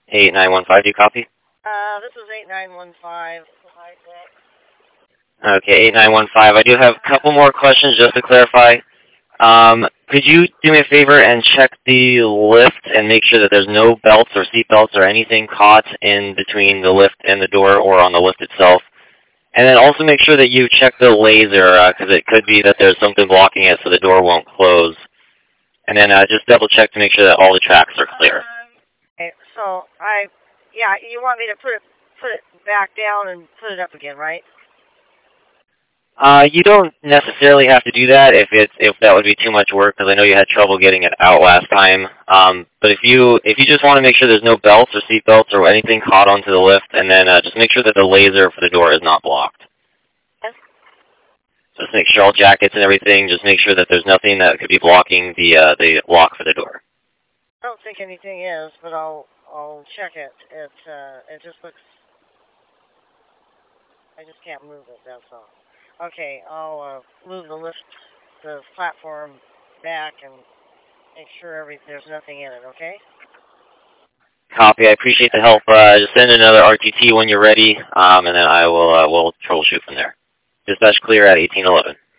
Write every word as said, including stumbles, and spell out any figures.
eight nine one five, do you copy? Uh, this is eight nine one five. Okay, eight nine one five. I do have a couple more questions just to clarify. Um, could you do me a favor and check the lift and make sure that there's no belts or seat belts or anything caught in between the lift and the door or on the lift itself? And then also make sure that you check the laser, because uh, it could be that there's something blocking it so the door won't close. And then uh, just double check to make sure that all the tracks are clear. Okay, so I, yeah, you want me to put it, put it back down and put it up again, right? Uh, you don't necessarily have to do that if it's if that would be too much work, because I know you had trouble getting it out last time. Um, but if you if you just want to make sure there's no belts or seat belts or anything caught onto the lift, and then uh, just make sure that the laser for the door is not blocked. Yes. Just make sure all jackets and everything. Just make sure that there's nothing that could be blocking the uh, the lock for the door. I don't think anything is, but I'll I'll check it. It uh, it just looks. I just can't move it. That's all. Okay, I'll uh, move the lift, the platform back and make sure every there's nothing in it, okay? Copy. I appreciate the help. Uh, just send another R T T when you're ready, um, and then I will uh, we'll troubleshoot from there. Dispatch clear at eighteen eleven.